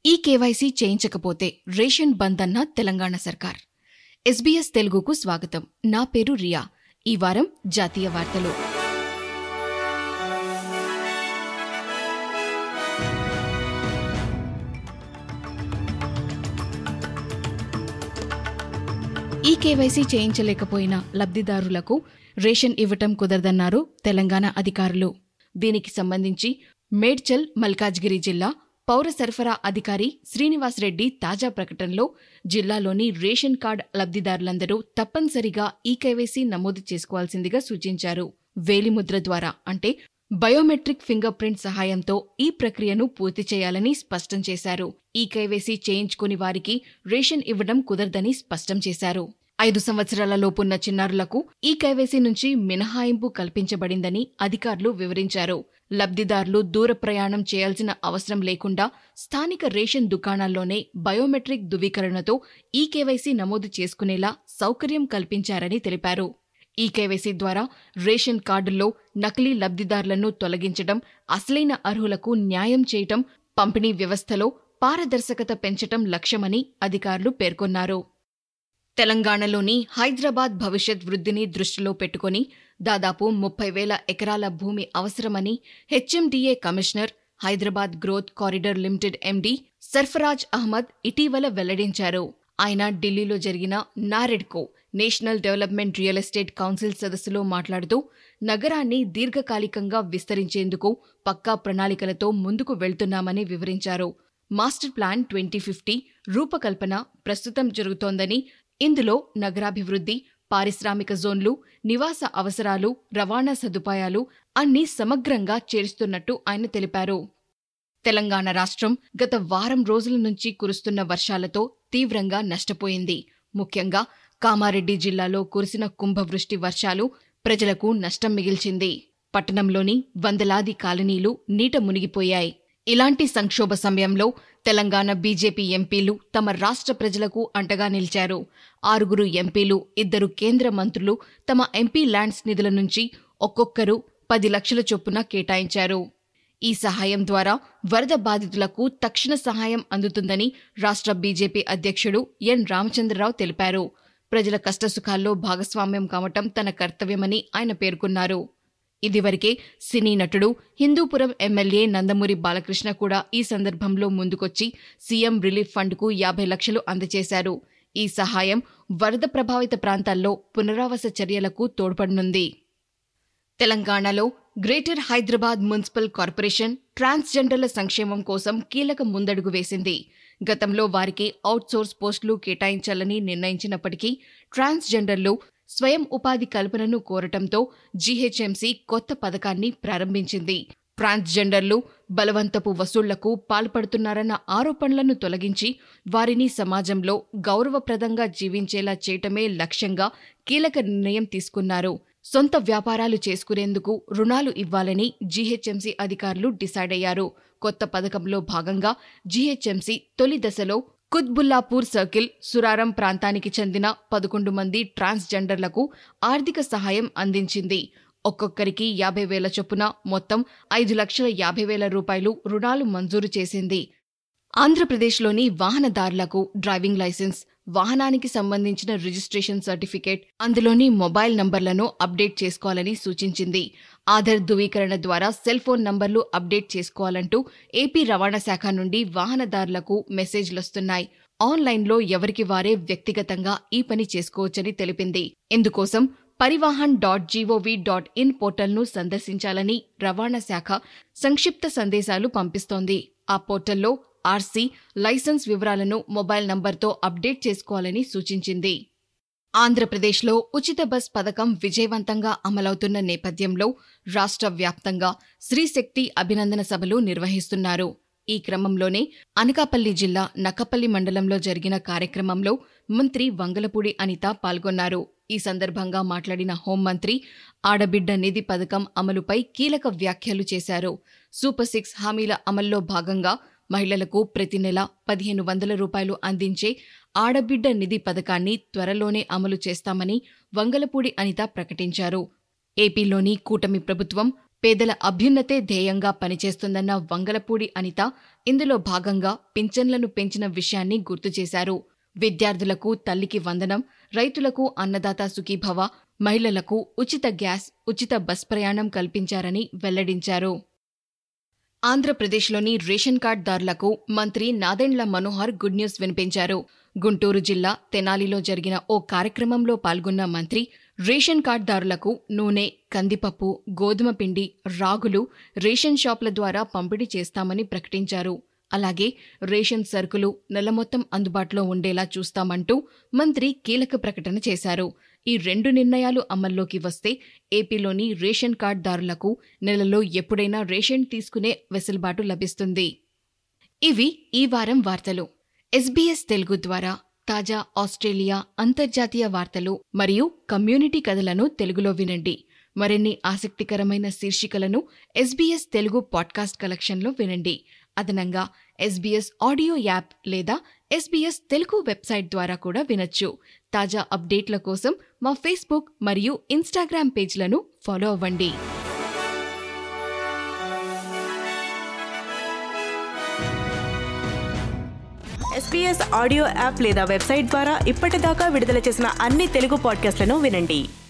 ఈ కేవైసీ చేయించకపోతే రేషన్ బంద్ అన్న తెలంగాణ సర్కార్. SBS తెలుగుకు స్వాగతం. నా పేరు రియా. ఈ వారం జాతీయ వార్తలు. ఈ కేవైసీ చేయించలేకపోయిన లబ్ధిదారులకు రేషన్ ఇవ్వటం కుదరదన్నారు తెలంగాణ అధికారులు. దీనికి సంబంధించి మేడ్చల్, మల్కాజ్గిరి జిల్లా పౌర సరఫరా అధికారి శ్రీనివాస్ రెడ్డి తాజా ప్రకటనలో జిల్లాలోని రేషన్ కార్డు లబ్ధిదారులందరూ తప్పనిసరిగా ఈ కేవైసీ నమోదు చేసుకోవాల్సిందిగా సూచించారు. వేలిముద్ర ద్వారా అంటే బయోమెట్రిక్ ఫింగర్ ప్రింట్ సహాయంతో ఈ ప్రక్రియను పూర్తి చేయాలని స్పష్టం చేశారు. ఈ కేవైసీ చేయించుకుని వారికి రేషన్ ఇవ్వడం కుదరదని స్పష్టం చేశారు. 5 సంవత్సరాల లోపున్న చిన్నారులకు ఈ కేవైసీ నుంచి మినహాయింపు కల్పించబడిందని అధికారులు వివరించారు. లబ్ధిదారులు దూర ప్రయాణం చేయాల్సిన అవసరం లేకుండా స్థానిక రేషన్ దుకాణాల్లోనే బయోమెట్రిక్ ధృవీకరణతో ఈ కేవైసీ నమోదు చేసుకునేలా సౌకర్యం కల్పించారని తెలిపారు. ఈ కేవైసీ ద్వారా రేషన్ కార్డుల్లో నకిలీ లబ్ధిదారులను తొలగించడం, అసలైన అర్హులకు న్యాయం చేయటం, పంపిణీ వ్యవస్థలో పారదర్శకత పెంచటం లక్ష్యమని అధికారులు పేర్కొన్నారు. తెలంగాణలోని హైదరాబాద్ భవిష్యత్ వృద్ధిని దృష్టిలో పెట్టుకుని దాదాపు 30,000 ఎకరాల భూమి అవసరమని HMDA commissioner, Hyderabad growth corridor limited MD Sarfaraz Ahmed ఇటీవల వెల్లడించారు. ఆయన ఢిల్లీలో జరిగిన NAREDCO national development real estate council సదస్సులో మాట్లాడుతూ నగరాన్ని దీర్ఘకాలికంగా విస్తరించేందుకు పక్కా ప్రణాళికలతో ముందుకు వెళ్తున్నామని వివరించారు. మాస్టర్ ప్లాన్ 2050 రూపకల్పన ప్రస్తుతం జరుగుతోందని, ఇందులో నగరాభివృద్ధి, పారిశ్రామిక జోన్లు, నివాస అవసరాలు, రవాణా సదుపాయాలు అన్నీ సమగ్రంగా చేరుస్తున్నట్టు ఆయన తెలిపారు. తెలంగాణ రాష్ట్రం గత వారం రోజుల నుంచి కురుస్తున్న వర్షాలతో తీవ్రంగా నష్టపోయింది. ముఖ్యంగా కామారెడ్డి జిల్లాలో కురిసిన కుంభవృష్టి వర్షాలు ప్రజలకు నష్టం మిగిల్చింది. పట్టణంలోని వందలాది కాలనీలు నీట మునిగిపోయాయి. ఇలాంటి సంక్షోభ సమయంలో తెలంగాణ బీజేపీ ఎంపీలు తమ రాష్ట్ర ప్రజలకు అండగా నిలిచారు. 6 ఎంపీలు, 2 కేంద్ర మంత్రులు తమ ఎంపీ ల్యాండ్స్ నిధుల నుంచి ఒక్కొక్కరు 10 లక్షల చొప్పున కేటాయించారు. ఈ సహాయం ద్వారా వరద బాధితులకు తక్షణ సహాయం అందుతుందని రాష్ట్ర బీజేపీ అధ్యక్షుడు ఎన్ రామచంద్రరావు తెలిపారు. ప్రజల కష్టసుఖాల్లో భాగస్వామ్యం కావటం తన కర్తవ్యమని ఆయన పేర్కొన్నారు. ఇదివరకే సినీ నటుడు, హిందూపురం ఎమ్మెల్యే నందమూరి బాలకృష్ణ కూడా ఈ సందర్భంలో ముందుకొచ్చి సీఎం రిలీఫ్ ఫండ్కు 50 లక్షలు అందజేశారు. ఈ సహాయం వరద ప్రభావిత ప్రాంతాల్లో పునరావాస చర్యలకు తోడ్పడనుంది. తెలంగాణలో గ్రేటర్ హైదరాబాద్ మున్సిపల్ కార్పొరేషన్ ట్రాన్స్జెండర్ల సంక్షేమం కోసం కీలక ముందడుగు వేసింది. గతంలో వారికి అవుట్సోర్స్ పోస్టులు కేటాయించాలని నిర్ణయించినప్పటికీ ట్రాన్స్జెండర్లు స్వయం ఉపాధి కల్పనను కోరటంతో జీహెచ్ఎంసీ కొత్త పథకాన్ని ప్రారంభించింది. ట్రాన్స్జెండర్లు బలవంతపు వసూళ్లకు పాల్పడుతున్నారన్న ఆరోపణలను తొలగించి వారిని సమాజంలో గౌరవప్రదంగా జీవించేలా చేయటమే లక్ష్యంగా కీలక నిర్ణయం తీసుకున్నారు. సొంత వ్యాపారాలు చేసుకునేందుకు రుణాలు ఇవ్వాలని జీహెచ్ఎంసీ అధికారులు డిసైడ్ అయ్యారు. కొత్త పథకంలో భాగంగా జీహెచ్ఎంసీ తొలి దశలో కుత్బుల్లాపూర్ సర్కిల్, సురారం ప్రాంతానికి చెందిన 11 మంది ట్రాన్స్జెండర్లకు ఆర్థిక సహాయం అందించింది. ఒక్కొక్కరికి 50,000 చొప్పున మొత్తం 5,50,000 రూపాయలు రుణాలు మంజూరు చేసింది. ఆంధ్రప్రదేశ్లోని వాహనదారులకు డ్రైవింగ్ లైసెన్స్, వాహనానికి సంబంధించిన రిజిస్ట్రేషన్ సర్టిఫికేట్, అందులోని మొబైల్ నంబర్లను అప్డేట్ చేసుకోవాలని సూచించింది. ఆధార్ ధృవీకరణ ద్వారా సెల్ ఫోన్ నంబర్లు అప్డేట్ చేసుకోవాలంటూ ఏపీ రవాణా శాఖ నుండి వాహనదారులకు మెసేజ్లొస్తున్నాయి. ఆన్లైన్లో ఎవరికి వారే వ్యక్తిగతంగా ఈ పని చేసుకోవచ్చని తెలిపింది. ఇందుకోసం పరివాహన్.gov.in పోర్టల్ను సందర్శించాలని రవాణా శాఖ సంక్షిప్త సందేశాలు పంపిస్తోంది. ఆ పోర్టల్లో ఆర్సీ, లైసెన్స్ వివరాలను మొబైల్ నంబర్తో అప్డేట్ చేసుకోవాలని సూచించింది. ఆంధ్రప్రదేశ్లో ఉచిత బస్ పథకం విజయవంతంగా అమలవుతున్న నేపథ్యంలో రాష్ట్ర వ్యాప్తంగా స్త్రీశక్తి అభినందన సభలు నిర్వహిస్తున్నారు. ఈ క్రమంలోనే అనకాపల్లి జిల్లా నక్కపల్లి మండలంలో జరిగిన కార్యక్రమంలో మంత్రి వంగలపూడి అనిత పాల్గొన్నారు. ఈ సందర్భంగా మాట్లాడిన హోంమంత్రి ఆడబిడ్డ నిధి పథకం అమలుపై కీలక వ్యాఖ్యలు చేశారు. సూపర్ 6 హామీల అమల్లో భాగంగా మహిళలకు ప్రతి నెల 1,500 రూపాయలు అందించే ఆడబిడ్డ నిధి పథకాన్ని త్వరలోనే అమలు చేస్తామని వంగలపూడి అనిత ప్రకటించారు. ఏపీలోని కూటమి ప్రభుత్వం పేదల అభ్యున్నతే ధ్యేయంగా పనిచేస్తుందన్న వంగలపూడి అనిత ఇందులో భాగంగా పింఛన్లను పెంచిన విషయాన్ని గుర్తు చేశారు. విద్యార్థులకు తల్లికి వందనం, రైతులకు అన్నదాత సుఖీభవ, మహిళలకు ఉచిత గ్యాస్, ఉచిత బస్ ప్రయాణం కల్పించారని వెల్లడించారు. ఆంధ్రప్రదేశ్లోని రేషన్ కార్డుదారులకు మంత్రి నాదెండ్ల మనోహర్ గుడ్ న్యూస్ వినిపించారు. గుంటూరు జిల్లా తెనాలిలో జరిగిన ఓ కార్యక్రమంలో పాల్గొన్న మంత్రి రేషన్ కార్డుదారులకు నూనె, కందిపప్పు, గోధుమ పిండి, రాగులు రేషన్ షాపుల ద్వారా పంపిణీ చేస్తామని ప్రకటించారు. అలాగే రేషన్ సరుకులు నెల మొత్తం అందుబాటులో ఉండేలా చూస్తామంటూ మంత్రి కీలక ప్రకటన చేశారు. ఈ 2 నిర్ణయాలు అమల్లోకి వస్తే ఏపీలోని రేషన్ కార్డుదారులకు నెలలో ఎప్పుడైనా రేషన్ తీసుకునే వెసులుబాటు లభిస్తుంది. ఇవి ఈ వారం వార్తలు. SBS తెలుగు ద్వారా తాజా ఆస్ట్రేలియా, అంతర్జాతీయ వార్తలు మరియు కమ్యూనిటీ కథలను తెలుగులో వినండి. మరిన్ని ఆసక్తికరమైన శీర్షికలను SBS తెలుగు పాడ్కాస్ట్ కలెక్షన్లో వినండి. అదనంగా SBS ఆడియో యాప్ లేదా SBS తెలుగు వెబ్సైట్ ద్వారా కూడా వినొచ్చు. తాజా అప్డేట్ల కోసం మా ఫేస్బుక్ మరియు ఇన్స్టాగ్రామ్ పేజ్లను ఫాలో అవ్వండి. SBS ఆడియో యాప్ లేదా వెబ్సైట్ ద్వారా ఇప్పటిదాకా విడుదల చేసిన అన్ని తెలుగు పాడ్కాస్ట్లను వినండి.